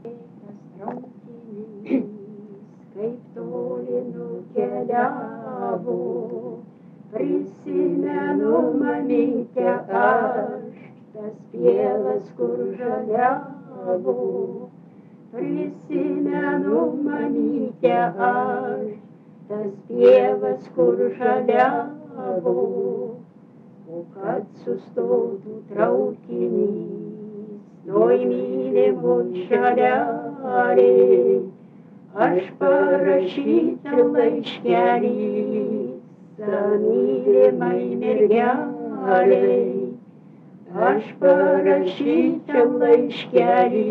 Tas traukinys, kaip toli nukeliavo, prisimenu mamytę aš, tas pievas, kur žaliavo. Prisimenu mamytę aš, tas pievas, kur žaliavo. O kad sustotų traukinys, toj mylimoj šalelėj, aš parašytą laiškelį mylimai mergelei. Aš parašytą laiškelį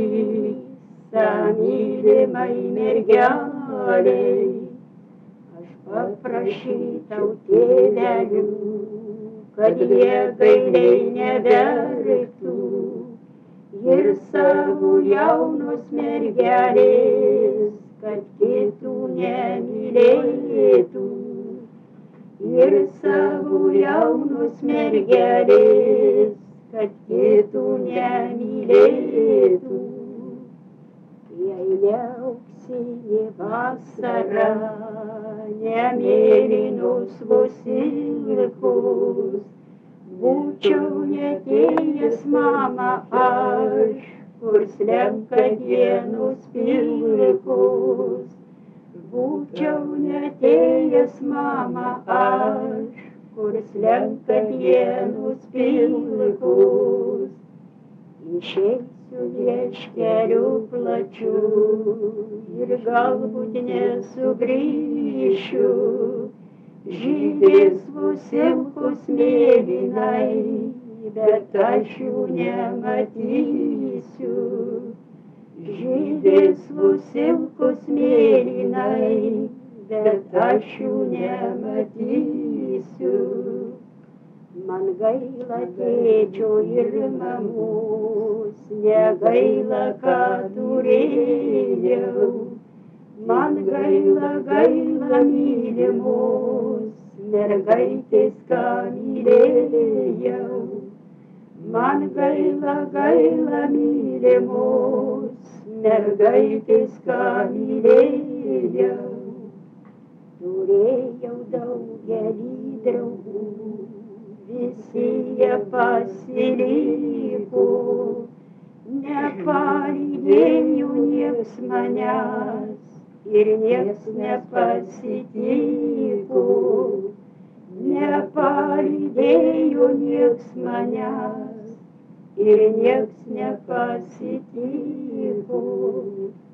mylimai mergelei. Aš paprašytau tėvelių, kad jie gailiai neverktų ir savo jaunos mergelės, kad kitų nemylėtų. Ir savo jaunos mergelės, kad kitų nemylėtų. Jei neauksinė vasara, nemėlynos vos ilgos, būčiau neatėjęs, mama, aš, kur slenka dienos pilkos. Būčiau neatėjęs, mama, aš, kur slenka dienos pilkos. Išeisiu vieškeliu plačiu ir galbūt nesugrįšiu. Žydės vos ilgos mėlynai, bet aš jų nematysiu. Žydės vos ilgos mėlynai, bet aš jų nematysiu. Man gaila tėčio ir mamos, negaila, ką turėjau. Man gaila, gaila mylimos mergaitės, ką mylėjau. Man gaila, gaila mylimos mergaitės, ką mylėjau. Turėjau daugelį draugų, visi jie pasiliko. Nepalydėjo nieks manęs ir nieks nepasitiko. Nepalydėjo nieks manęs ir nieks nepasitiko.